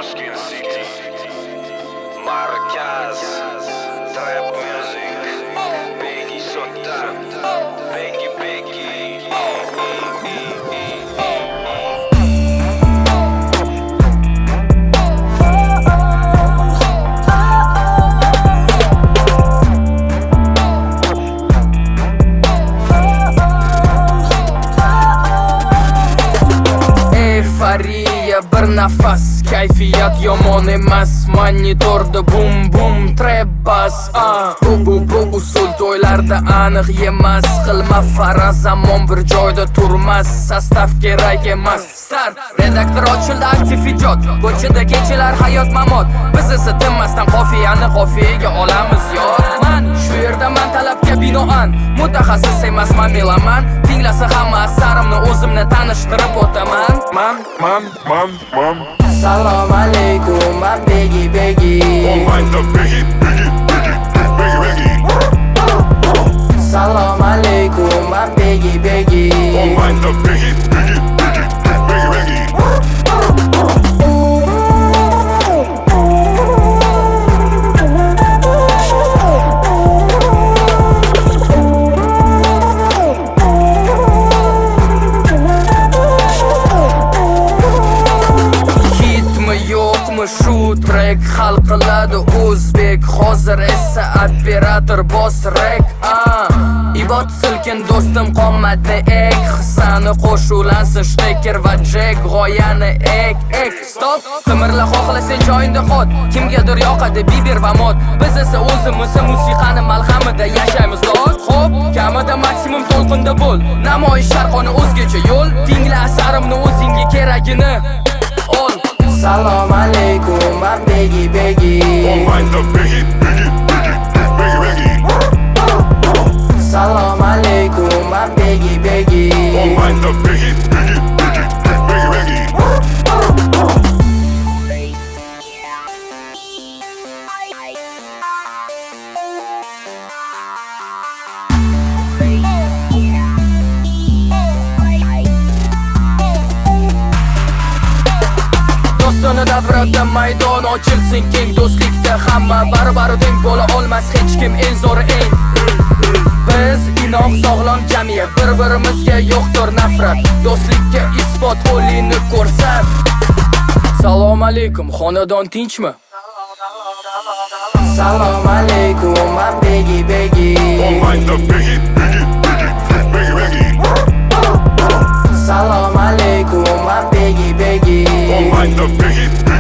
Tashkent City, Markaz, Trap Music, Begi Sotta, Begi. Bir nafas, kayfiyat yomon emas. Monitorda bum bum trap bas. Bu usul to'ylarda aniq yemas. Qilma faraz, zamon bir joyda turmas. Sostav kerak emas. Start, redaktor ochildi aktiv ijod. Ko'chada kechalar hayot mamot. Biz esa tinmasdan qofiyani qofiyaga olamiz yod. Man shu yerdaman talabga binoan. Mutaxassis emasman, melaman. Tinglasa hamma asarimni o'zimni tanishtirib o'taman. Man. Salom alaykum, man Begi. Olmaydi Begi. Salom alaykum, man Begi. Olmaydi Begi. Shu track hal qiladi o'zbek. Hozir esa operator boss rek. Ibot silkin do'stim qomadi ek. Hissani qo'shulansin shtaker va jack. G'oyani ek. Stop, qimirla xohlasang joyingda qot. Kimgadir yoqadi biber va mod. Biz esa o'zimiz musiqani malhamida yashaymiz dod. Xo'p, kamida maksimum to'lqinda bo'l. Namoyish sharqoni o'zgacha yo'l. Tingla asarimni o'zingga keragini ol. Salom alaykum, man Begi. Olmaydi Begi. Salom alaykum, man Begi. Olmaydi Begi. Do'stona davrada maydon ochilsin keng. Do'stlikda hamma baribir teng bo'la olmas hech kim. Eng zo'ri eng. Biz inoq sog'lom jamiyat, bir-birimizga yo'qdir nafrat. Do'stlikka isbot qo'lingni ko'rsat. Salom alaykum, xonadon tinchmi? Salom alaykum, man Begi. Olmaydi Begi. Salom alaykum, man Begi. Olmaydi Begi.